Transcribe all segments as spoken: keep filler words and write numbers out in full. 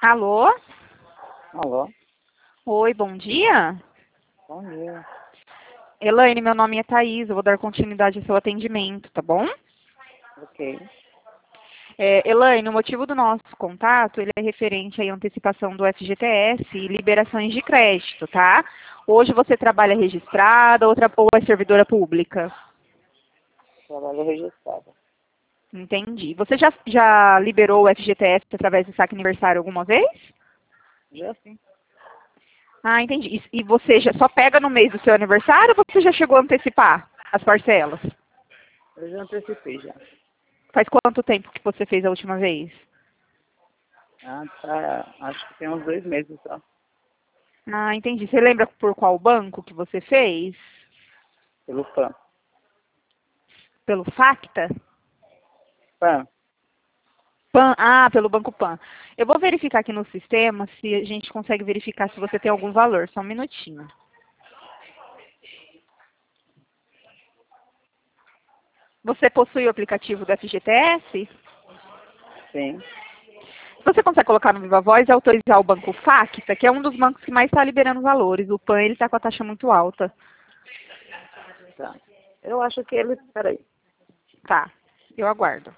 Alô? Alô? Oi, bom dia. Bom dia. Elaine, meu nome é Thaís, eu vou dar continuidade ao seu atendimento, tá bom? Ok. É, Elaine, o motivo do nosso contato, ele é referente à antecipação do F G T S e liberações de crédito, tá? Hoje você trabalha registrada ou, tra- ou é servidora pública? Trabalho registrado. Entendi. Você já, já liberou o F G T S através do saque aniversário alguma vez? Já sim. Ah, entendi. E, e você já só pega no mês do seu aniversário ou você já chegou a antecipar as parcelas? Eu já antecipei já. Faz quanto tempo que você fez a última vez? Ah, tá. Acho que tem uns dois meses só. Ah, entendi. Você lembra por qual banco que você fez? Pelo P A N. Pelo Facta? P A N. Pan, ah, pelo Banco Pan. Eu vou verificar aqui no sistema se a gente consegue verificar se você tem algum valor. Só um minutinho. Você possui o aplicativo do F G T S? Sim. Você consegue colocar no Viva Voz e autorizar o Banco Facta, que é um dos bancos que mais está liberando valores. O Pan, ele está com a taxa muito alta. Tá. Eu acho que ele... Peraí. Tá, eu aguardo.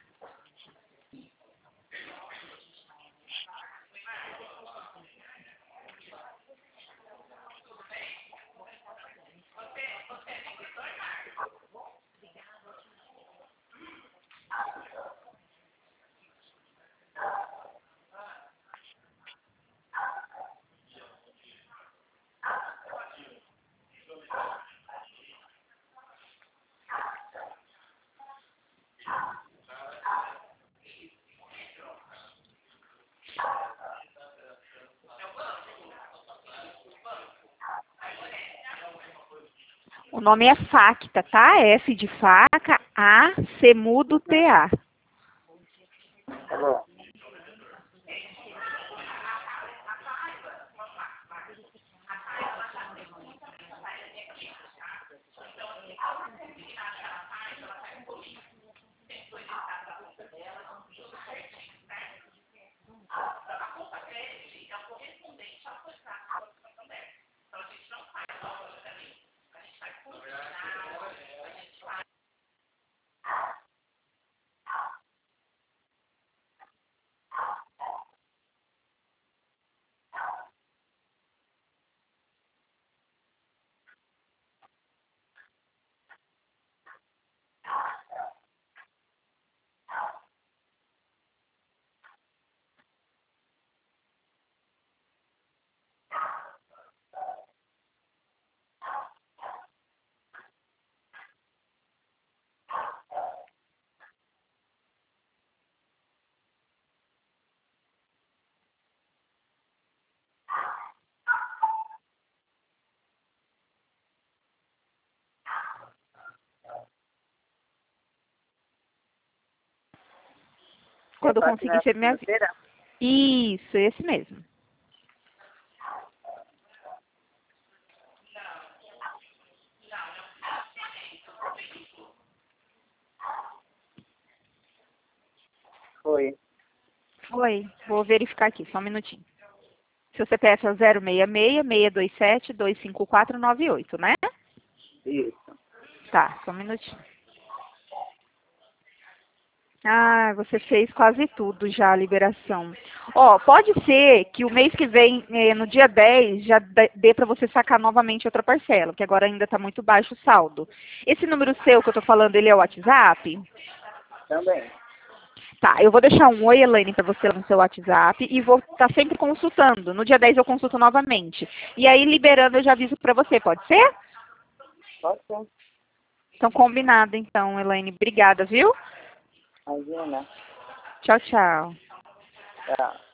O nome é Facta, tá? F de faca, A, C mudo, T, A. Tá bom. É Quando eu conseguir, máquina você me avisa. financeira? Isso, esse mesmo. Foi. Foi. Vou verificar aqui, só um minutinho. Seu C P F é o zero seis seis, seis dois sete, dois cinco quatro nove oito, né? Isso. Tá, só um minutinho. Ah, você fez quase tudo já, a liberação. Ó, pode ser que o mês que vem, eh, no dia dez, já dê dê para você sacar novamente outra parcela, que agora ainda está muito baixo o saldo. Esse número seu que eu tô falando, ele é o WhatsApp? Também. Tá, eu vou deixar um oi, Elaine, para você lá no seu WhatsApp e vou estar sempre consultando. No dia dez eu consulto novamente. E aí, liberando, eu já aviso para você, pode ser? Pode ser. Então, combinado, então, Elaine. Obrigada, viu? Imagina. Tchau, tchau. Tá.